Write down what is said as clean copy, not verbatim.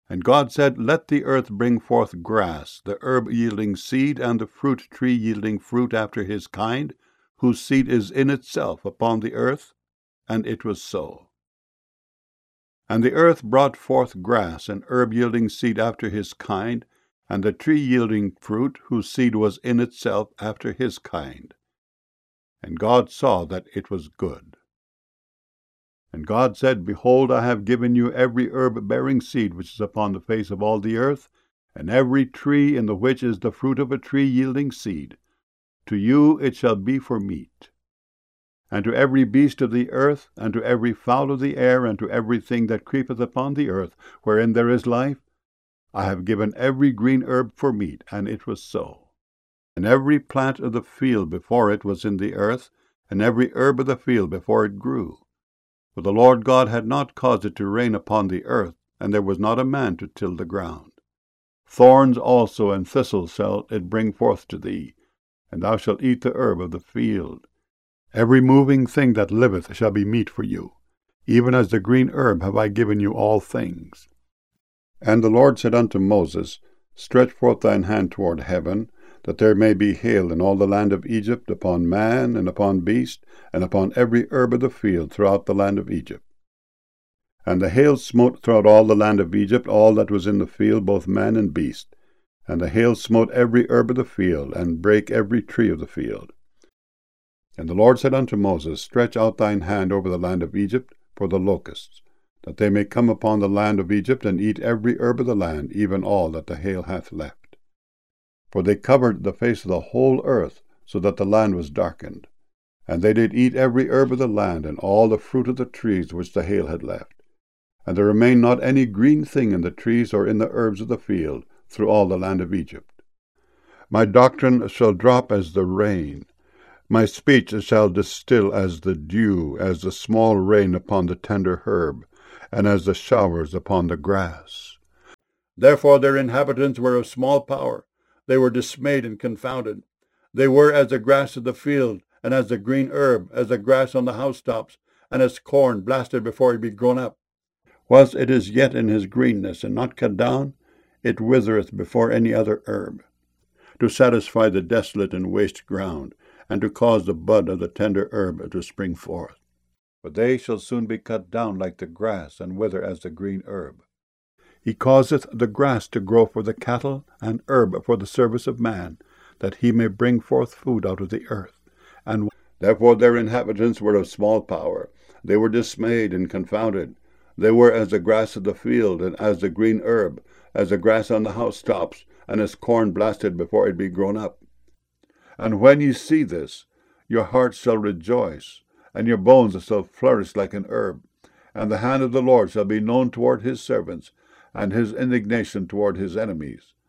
And God said, Let the earth bring forth grass, the herb yielding seed, and the fruit tree yielding fruit after his kind, whose seed is in itself upon the earth. And it was so. And the earth brought forth grass, and herb yielding seed after his kind, and the tree yielding fruit, whose seed was in itself after his kind. And God saw that it was good. And God said, Behold, I have given you every herb bearing seed which is upon the face of all the earth, and every tree in the which is the fruit of a tree yielding seed. To you it shall be for meat. And to every beast of the earth, and to every fowl of the air, and to everything that creepeth upon the earth, wherein there is life, I have given every green herb for meat. And it was so. And every plant of the field before it was in the earth, and every herb of the field before it grew. For the Lord God had not caused it to rain upon the earth, and there was not a man to till the ground. Thorns also and thistles shall it bring forth to thee, and thou shalt eat the herb of the field. Every moving thing that liveth shall be meat for you. Even as the green herb have I given you all things. And the Lord said unto Moses, Stretch forth thine hand toward heaven, that there may be hail in all the land of Egypt, upon man, and upon beast, and upon every herb of the field throughout the land of Egypt. And the hail smote throughout all the land of Egypt all that was in the field, both man and beast. And the hail smote every herb of the field, and brake every tree of the field. And the Lord said unto Moses, Stretch out thine hand over the land of Egypt for the locusts, that they may come upon the land of Egypt, and eat every herb of the land, even all that the hail hath left. For they covered the face of the whole earth, so that the land was darkened. And they did eat every herb of the land, and all the fruit of the trees which the hail had left. And there remained not any green thing in the trees or in the herbs of the field, through all the land of Egypt. My doctrine shall drop as the rain. My speech shall distill as the dew, as the small rain upon the tender herb, and as the showers upon the grass. Therefore their inhabitants were of small power. They were dismayed and confounded. They were as the grass of the field, and as the green herb, as the grass on the housetops, and as corn blasted before it be grown up. Whilst it is yet in his greenness, and not cut down, it withereth before any other herb, to satisfy the desolate and waste ground, and to cause the bud of the tender herb to spring forth. But they shall soon be cut down like the grass, and wither as the green herb. He causeth the grass to grow for the cattle, and herb for the service of man, that he may bring forth food out of the earth. And therefore their inhabitants were of small power. They were dismayed and confounded. They were as the grass of the field, and as the green herb, as the grass on the housetops, and as corn blasted before it be grown up. And when ye see this, your hearts shall rejoice, and your bones shall flourish like an herb. And the hand of the Lord shall be known toward his servants, and his indignation toward his enemies.